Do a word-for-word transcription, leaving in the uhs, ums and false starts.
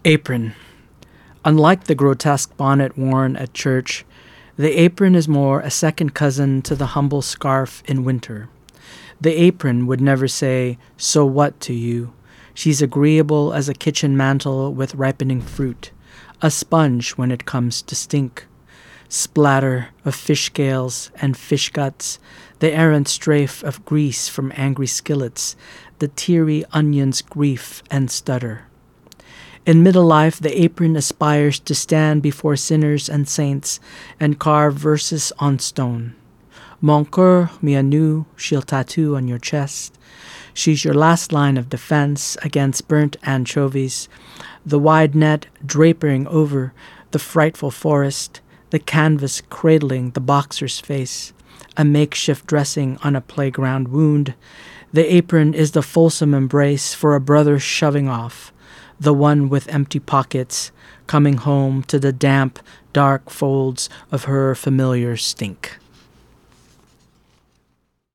Apron. Unlike the grotesque bonnet worn at church, the apron is more a second cousin to the humble scarf in winter. The apron would never say, "So what?" to you. She's agreeable as a kitchen mantle with ripening fruit, a sponge when it comes to stink. Splatter of fish scales and fish guts, the errant strafe of grease from angry skillets, the teary onion's grief and stutter. In middle life, the apron aspires to stand before sinners and saints and carve verses on stone. Mon cœur, mi anou, she'll tattoo on your chest. She's your last line of defense against burnt anchovies, the wide net drapering over the frightful forest, the canvas cradling the boxer's face, a makeshift dressing on a playground wound. The apron is the fulsome embrace for a brother shoving off, the one with empty pockets, coming home to the damp, dark folds of her familiar stink.